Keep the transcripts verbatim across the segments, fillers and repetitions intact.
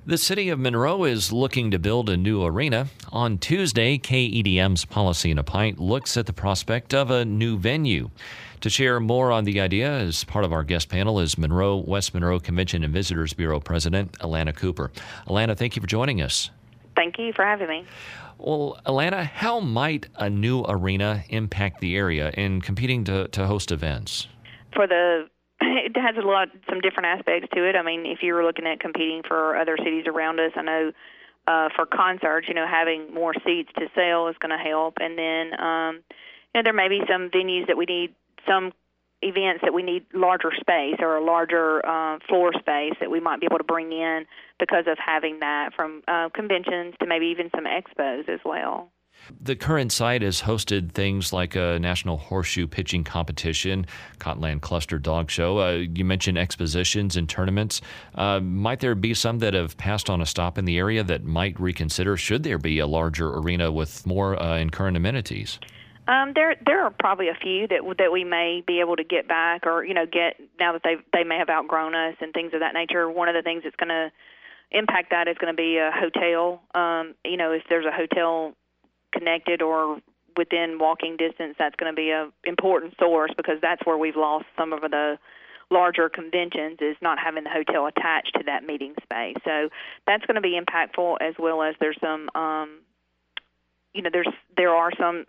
The city of Monroe is looking to build a new arena. On Tuesday, K E D M's Policy in a Pint looks at the prospect of a new venue. To share more on the idea, as part of our guest panel, is Monroe West Monroe Convention and Visitors Bureau President Alana Cooper. Alana, thank you for joining us. Thank you for having me. Well, Alana, how might a new arena impact the area in competing to, to host events? For the, it has a lot, some different aspects to it. I mean, if you were looking at competing for other cities around us, I know uh, for concerts, you know, having more seats to sell is going to help. And then, um, you know, there may be some venues that we need, some events that we need larger space or a larger uh, floor space that we might be able to bring in because of having that, from uh, conventions to maybe even some expos as well. The current site has hosted things like a National Horseshoe Pitching Competition, Cottonland Cluster Dog Show. Uh, you mentioned expositions and tournaments. Uh, might there be some that have passed on a stop in the area that might reconsider? Should there be a larger arena with more uh, and current amenities? Um, there, there are probably a few that that we may be able to get back, or you know, get now that they they may have outgrown us and things of that nature. One of the things that's going to impact that is going to be a hotel. Um, you know, if there's a hotel connected or within walking distance, that's going to be a important source, because that's where we've lost some of the larger conventions, is not having the hotel attached to that meeting space. So that's going to be impactful, as well as there's some, um, you know, there's there are some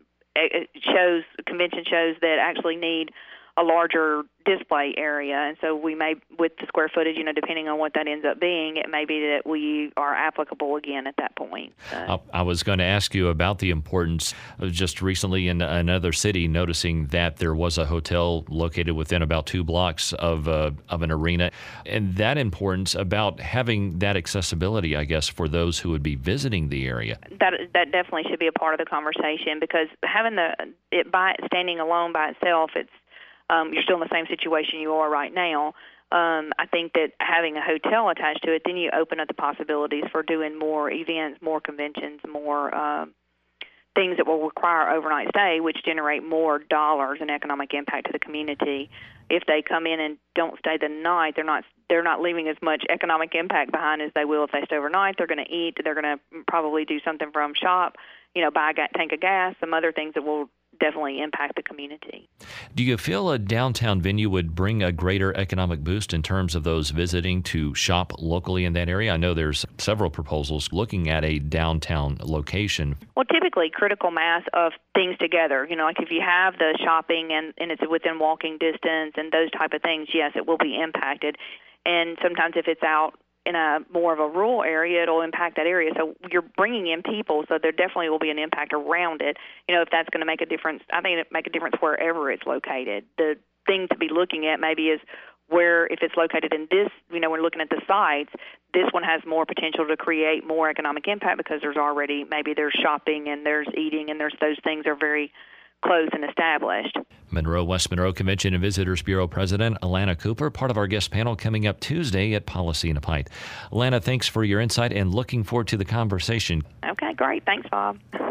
shows, convention shows that actually need a larger display area, and so we may, with the square footage, you know, depending on what that ends up being, it may be that we are applicable again at that point. So. I was going to ask you about the importance of just recently in another city, noticing that there was a hotel located within about two blocks of uh, of an arena, and that importance about having that accessibility, I guess, for those who would be visiting the area. That that definitely should be a part of the conversation, because having the it by standing alone by itself, it's Um, you're still in the same situation you are right now. Um, I think that having a hotel attached to it, then you open up the possibilities for doing more events, more conventions, more uh, things that will require overnight stay, which generate more dollars and economic impact to the community. If they come in and don't stay the night, they're not they're not leaving as much economic impact behind as they will if they stay overnight. They're going to eat. They're going to probably do something from shop, you know, buy a tank of gas, some other things that will definitely impact the community. Do you feel a downtown venue would bring a greater economic boost in terms of those visiting to shop locally in that area? I know there's several proposals looking at a downtown location. Well, typically critical mass of things together. You know, like if you have the shopping and, and it's within walking distance and those type of things, yes, it will be impacted. And sometimes if it's out in a more of a rural area, it'll impact that area. So you're bringing in people, so there definitely will be an impact around it. You know, if that's going to make a difference, I think it'll make a difference wherever it's located. The thing to be looking at maybe is where, if it's located in this, you know, we're looking at the sites, this one has more potential to create more economic impact, because there's already, maybe there's shopping and there's eating and there's those things are very closed and established. Monroe West Monroe Convention and Visitors Bureau President Alana Cooper, part of our guest panel coming up Tuesday at Policy in a Pint. Alana, thanks for your insight and looking forward to the conversation. Okay, great. Thanks, Bob.